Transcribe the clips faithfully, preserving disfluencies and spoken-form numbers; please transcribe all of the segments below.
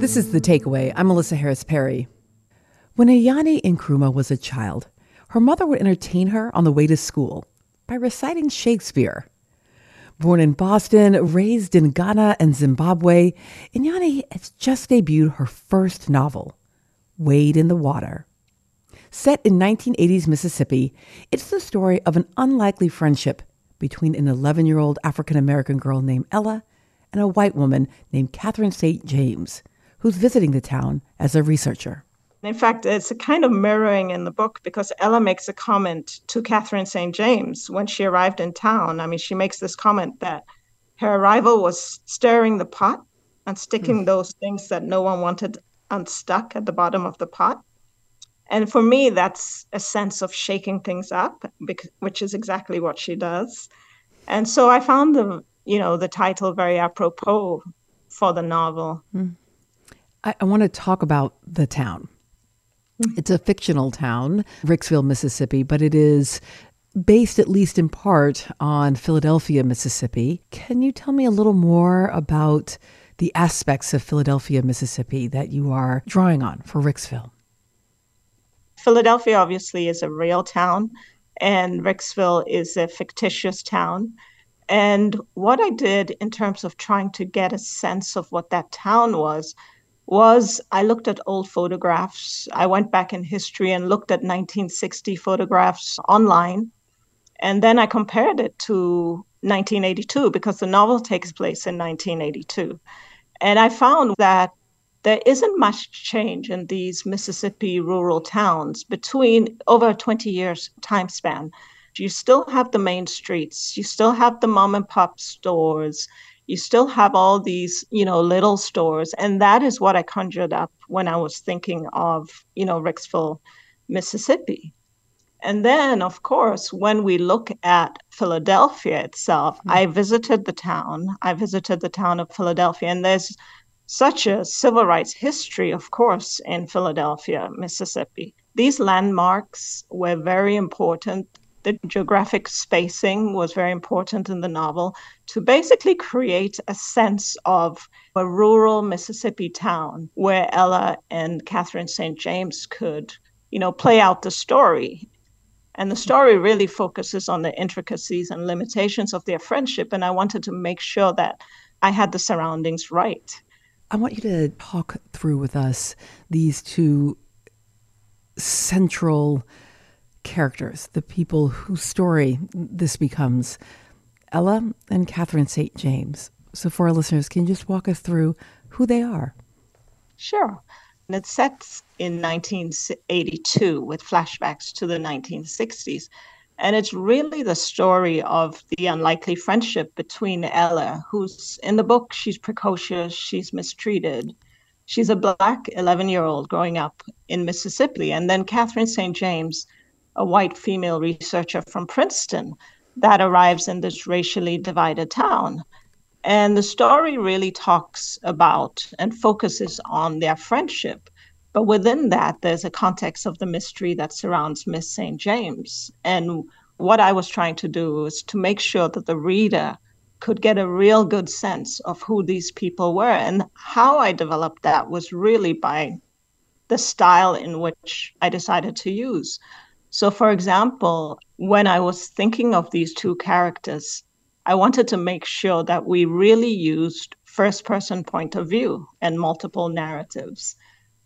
This is The Takeaway. I'm Melissa Harris Perry. When Ayani Nkrumah was a child, her mother would entertain her on the way to school by reciting Shakespeare. Born in Boston, raised in Ghana and Zimbabwe, Inyani has just debuted her first novel, Wade in the Water. Set in nineteen eighties Mississippi, it's the story of an unlikely friendship between an eleven-year-old African-American girl named Ella and a white woman named Catherine Saint James, who's visiting the town as a researcher. In fact, it's a kind of mirroring in the book because Ella makes a comment to Catherine Saint James when she arrived in town. I mean, she makes this comment that her arrival was stirring the pot and sticking mm. those things that no one wanted unstuck at the bottom of the pot. And for me, that's a sense of shaking things up, because, which is exactly what she does. And so I found the, you know, the title very apropos for the novel. Mm. I, I want to talk about the town. It's a fictional town, Ricksville, Mississippi, but it is based at least in part on Philadelphia, Mississippi. Can you tell me a little more about the aspects of Philadelphia, Mississippi that you are drawing on for Ricksville? Philadelphia obviously is a real town, and Ricksville is a fictitious town. And what I did in terms of trying to get a sense of what that town was, was I looked at old photographs. I went back in history and looked at nineteen sixty photographs online. And then I compared it to nineteen eighty-two because the novel takes place in nineteen eighty-two. And I found that there isn't much change in these Mississippi rural towns between over a twenty years time span. You still have the main streets, you still have the mom and pop stores, you still have all these, you know, little stores. And that is what I conjured up when I was thinking of, you know, Ricksville, Mississippi. And then, of course, when we look at Philadelphia itself, mm-hmm. I visited the town. I visited the town of Philadelphia, and there's such a civil rights history, of course, in Philadelphia, Mississippi. These landmarks were very important. The geographic spacing was very important in the novel to basically create a sense of a rural Mississippi town where Ella and Catherine Saint James could, you know, play out the story. And the story really focuses on the intricacies and limitations of their friendship. And I wanted to make sure that I had the surroundings right. I want you to talk through with us these two central characters, the people whose story this becomes, Ella and Catherine Saint James. So for our listeners, can you just walk us through who they are? Sure. And it's set in nineteen eighty-two with flashbacks to the nineteen sixties. And it's really the story of the unlikely friendship between Ella, who's in the book, she's precocious, she's mistreated. She's a Black eleven-year-old growing up in Mississippi. And then Catherine Saint James, a white female researcher from Princeton that arrives in this racially divided town. And the story really talks about and focuses on their friendship. But within that, there's a context of the mystery that surrounds Miss Saint James. And what I was trying to do is to make sure that the reader could get a real good sense of who these people were. And how I developed that was really by the style in which I decided to use. So, for example, when I was thinking of these two characters, I wanted to make sure that we really used first-person point of view and multiple narratives.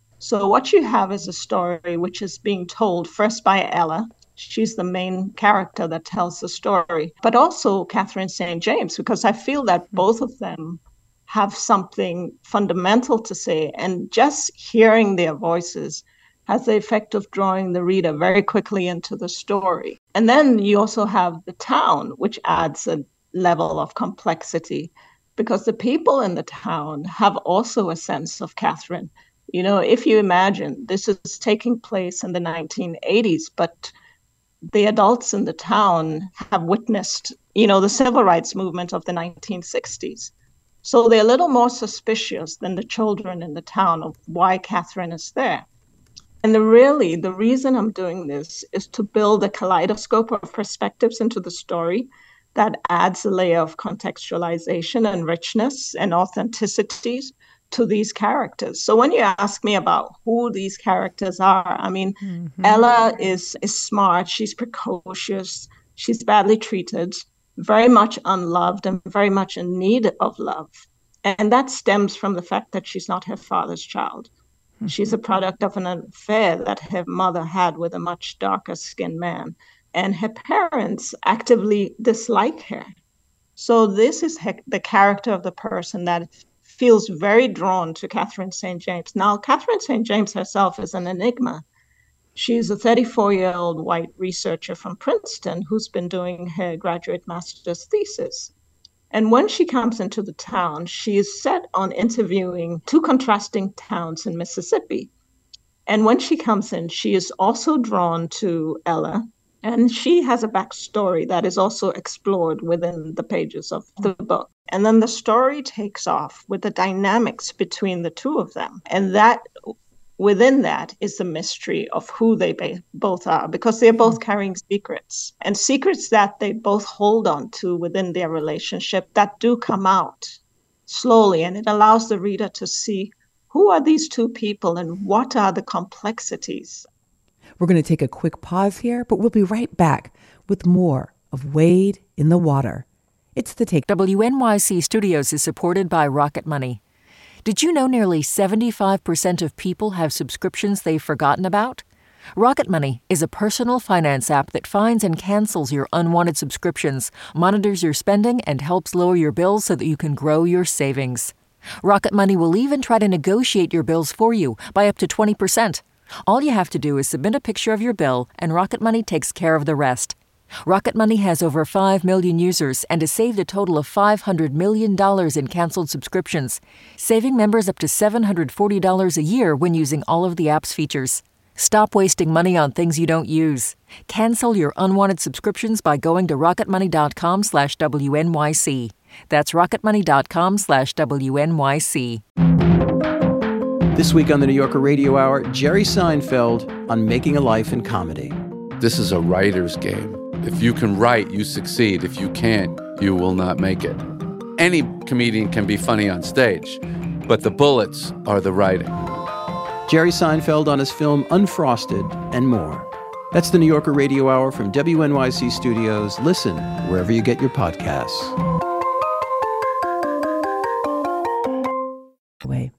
So what you have is a story which is being told first by Ella. She's the main character that tells the story, but also Catherine Saint James, because I feel that both of them have something fundamental to say. And just hearing their voices has the effect of drawing the reader very quickly into the story. And then you also have the town, which adds a level of complexity, because the people in the town have also a sense of Catherine. You know, if you imagine, this is taking place in the nineteen eighties, but the adults in the town have witnessed, you know, the civil rights movement of the nineteen sixties. So they're a little more suspicious than the children in the town of why Catherine is there. And the, really, the reason I'm doing this is to build a kaleidoscope of perspectives into the story that adds a layer of contextualization and richness and authenticity to these characters. So when you ask me about who these characters are, I mean, mm-hmm. Ella is, is smart, she's precocious, she's badly treated, very much unloved and very much in need of love. And that stems from the fact that she's not her father's child. Mm-hmm. She's a product of an affair that her mother had with a much darker skinned man. And her parents actively dislike her. So this is her, the character of the person that feels very drawn to Catherine Saint James. Now, Catherine Saint James herself is an enigma. She's a thirty-four-year-old white researcher from Princeton who's been doing her graduate master's thesis. And when she comes into the town, she is set on interviewing two contrasting towns in Mississippi. And when she comes in, she is also drawn to Ella, and she has a backstory that is also explored within the pages of the book. And then the story takes off with the dynamics between the two of them. And that within that is the mystery of who they ba- both are, because they're both carrying secrets, and secrets that they both hold on to within their relationship that do come out slowly. And it allows the reader to see who are these two people and what are the complexities. We're going to take a quick pause here, but we'll be right back with more of Wade in the Water. It's the Take. W N Y C Studios is supported by Rocket Money. Did you know nearly seventy-five percent of people have subscriptions they've forgotten about? Rocket Money is a personal finance app that finds and cancels your unwanted subscriptions, monitors your spending, and helps lower your bills so that you can grow your savings. Rocket Money will even try to negotiate your bills for you by up to twenty percent. All you have to do is submit a picture of your bill, and Rocket Money takes care of the rest. Rocket Money has over five million users and has saved a total of five hundred million dollars in canceled subscriptions, saving members up to seven hundred forty dollars a year when using all of the app's features. Stop wasting money on things you don't use. Cancel your unwanted subscriptions by going to rocketmoney.com slash WNYC. That's rocketmoney.com slash WNYC. This week on the New Yorker Radio Hour, Jerry Seinfeld on making a life in comedy. This is a writer's game. If you can write, you succeed. If you can't, you will not make it. Any comedian can be funny on stage, but the bullets are the writing. Jerry Seinfeld on his film Unfrosted and more. That's the New Yorker Radio Hour from W N Y C Studios. Listen wherever you get your podcasts. Way.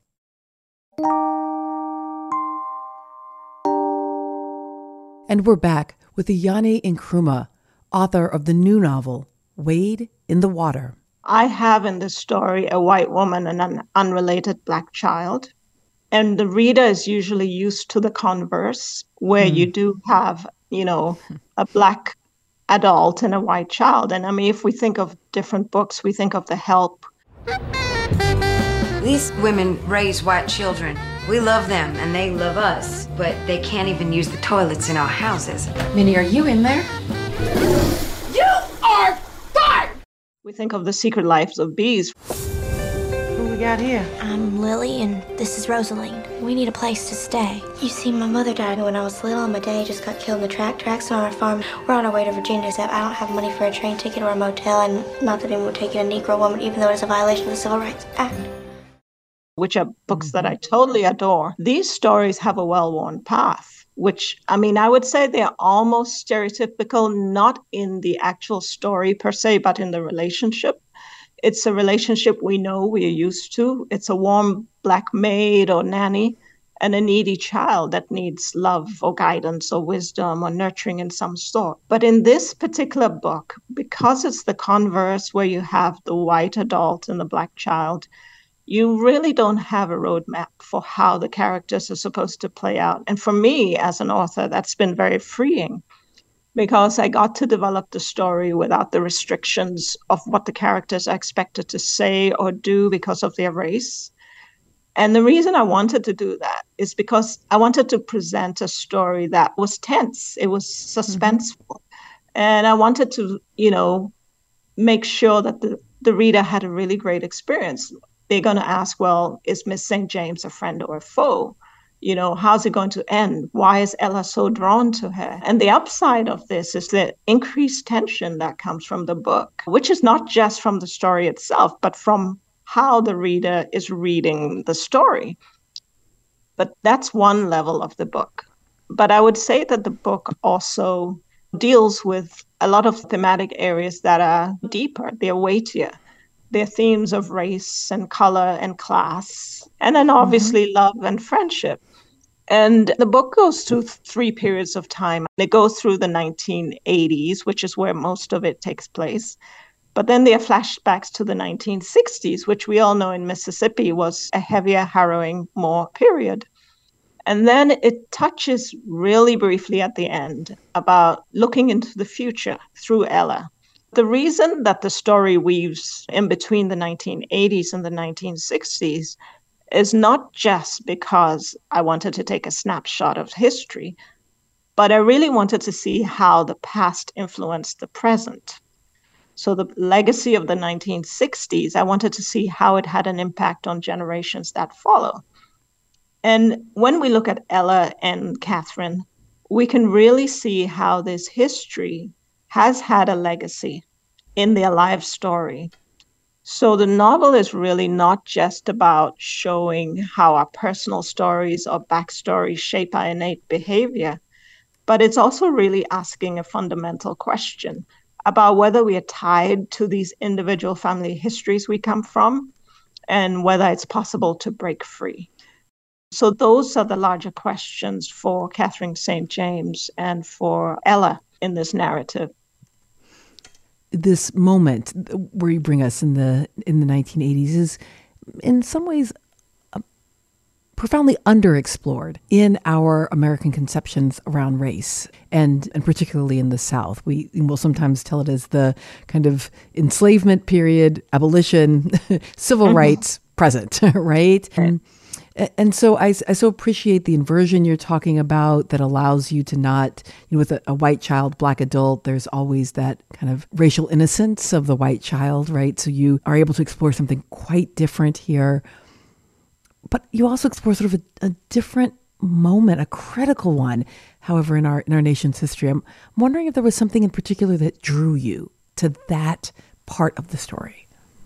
And we're back with Yanni Nkrumah, author of the new novel, Wade in the Water. I have in this story a white woman and an unrelated Black child. And the reader is usually used to the converse, where mm. you do have, you know, a Black adult and a white child. And I mean, if we think of different books, we think of The Help. These women raise white children. We love them and they love us, but they can't even use the toilets in our houses. Minnie, are you in there? You are fired! We think of The Secret Lives of Bees. Who we got here? I'm Lily and this is Rosaline. We need a place to stay. You see, my mother died when I was little and my daddy just got killed in the track tracks on our farm. We're on our way to Virginia, except I don't have money for a train ticket or a motel, and not that anyone would take in a Negro woman, even though it is a violation of the Civil Rights Act. Which are books that I totally adore. These stories have a well-worn path, which, I mean, I would say they're almost stereotypical, not in the actual story per se, but in the relationship. It's a relationship we know, we're used to. It's a warm Black maid or nanny and a needy child that needs love or guidance or wisdom or nurturing in some sort. But in this particular book, because it's the converse where you have the white adult and the Black child, you really don't have a roadmap for how the characters are supposed to play out. And for me, as an author, that's been very freeing because I got to develop the story without the restrictions of what the characters are expected to say or do because of their race. And the reason I wanted to do that is because I wanted to present a story that was tense. It was suspenseful. Mm-hmm. And I wanted to, you know, make sure that the, the reader had a really great experience. They're going to ask, well, is Miss Saint James a friend or a foe? You know, how's it going to end? Why is Ella so drawn to her? And the upside of this is the increased tension that comes from the book, which is not just from the story itself, but from how the reader is reading the story. But that's one level of the book. But I would say that the book also deals with a lot of thematic areas that are deeper, they're weightier. They're themes of race and color and class, and then obviously mm-hmm. love and friendship. And the book goes through three periods of time. It goes through the nineteen eighties, which is where most of it takes place. But then there are flashbacks to the nineteen sixties, which we all know in Mississippi was a heavier, harrowing, more period. And then it touches really briefly at the end about looking into the future through Ella. The reason that the story weaves in between the nineteen eighties and the nineteen sixties is not just because I wanted to take a snapshot of history, but I really wanted to see how the past influenced the present. So the legacy of the nineteen sixties, I wanted to see how it had an impact on generations that follow. And when we look at Ella and Catherine, we can really see how this history has had a legacy in their life story. So the novel is really not just about showing how our personal stories or backstories shape our innate behavior, but it's also really asking a fundamental question about whether we are tied to these individual family histories we come from and whether it's possible to break free. So those are the larger questions for Catherine Saint James and for Ella in this narrative. This moment where you bring us in the in the nineteen eighties is in some ways uh, profoundly underexplored in our American conceptions around race, and and particularly in the South. We will sometimes tell it as the kind of enslavement period, abolition, civil mm-hmm. rights present, right? And, And so I, I so appreciate the inversion you're talking about that allows you to not, you know, with a, a white child, Black adult, there's always that kind of racial innocence of the white child, right? So you are able to explore something quite different here. But you also explore sort of a, a different moment, a critical one, however, in our in our nation's history. I'm wondering if there was something in particular that drew you to that part of the story.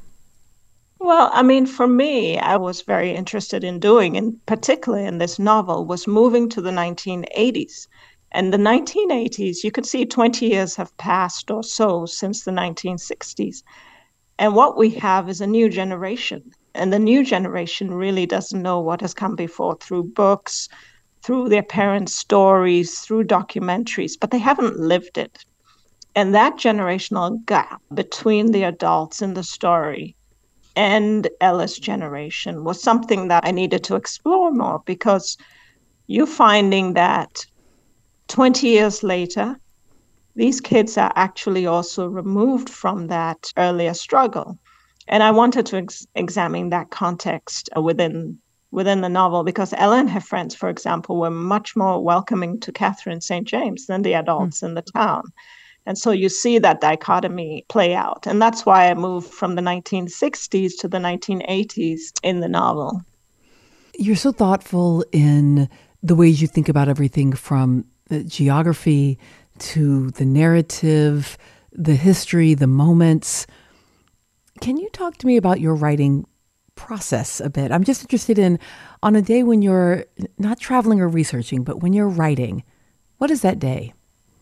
Well, I mean, for me, I was very interested in doing, and particularly in this novel, was moving to the nineteen eighties. And the nineteen eighties, you could see twenty years have passed or so since the nineteen sixties. And what we have is a new generation. And the new generation really doesn't know what has come before through books, through their parents' stories, through documentaries, but they haven't lived it. And that generational gap between the adults in the story and Ella's generation was something that I needed to explore more, because you're finding that twenty years later, these kids are actually also removed from that earlier struggle. And I wanted to ex- examine that context within within the novel, because Ella and her friends, for example, were much more welcoming to Catherine Saint James than the adults mm. in the town. And so you see that dichotomy play out. And that's why I moved from the nineteen sixties to the nineteen eighties in the novel. You're so thoughtful in the ways you think about everything, from the geography to the narrative, the history, the moments. Can you talk to me about your writing process a bit? I'm just interested in, on a day when you're not traveling or researching, but when you're writing, what is that day?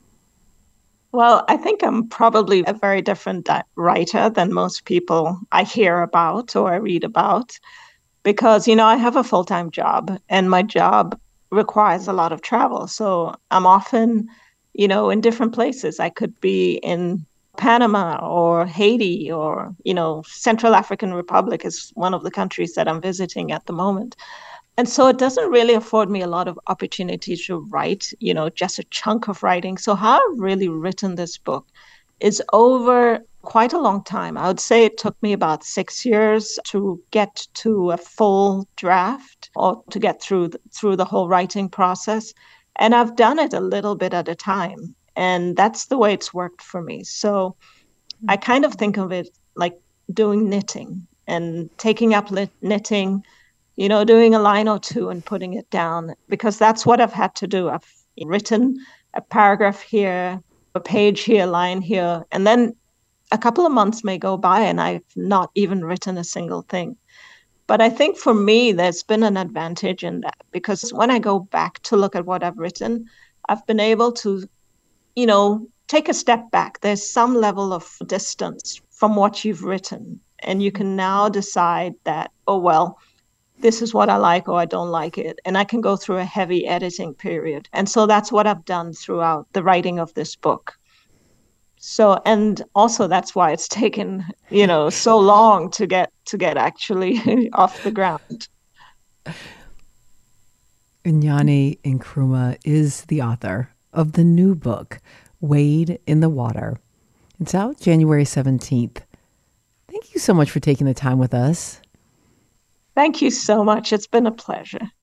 Well, I think I'm probably a very different writer than most people I hear about or I read about, because, you know, I have a full-time job and my job requires a lot of travel. So I'm often, you know, in different places. I could be in Panama or Haiti or, you know, Central African Republic is one of the countries that I'm visiting at the moment. And so it doesn't really afford me a lot of opportunities to write, you know, just a chunk of writing. So how I've really written this book is over quite a long time. I would say it took me about six years to get to a full draft, or to get through the, through the whole writing process. And I've done it a little bit at a time. And that's the way it's worked for me. So I kind of think of it like doing knitting and taking up lit- knitting, you know, doing a line or two and putting it down, because that's what I've had to do. I've written a paragraph here, a page here, a line here, and then a couple of months may go by and I've not even written a single thing. But I think for me, there's been an advantage in that, because when I go back to look at what I've written, I've been able to, you know, take a step back. There's some level of distance from what you've written. And you can now decide that, oh, well, this is what I like or I don't like it. And I can go through a heavy editing period. And so that's what I've done throughout the writing of this book. So, and also that's why it's taken, you know, so long to get to get actually off the ground. Nyani Nkrumah is the author of the new book, Wade in the Water. It's out January seventeenth. Thank you so much for taking the time with us. Thank you so much. It's been a pleasure.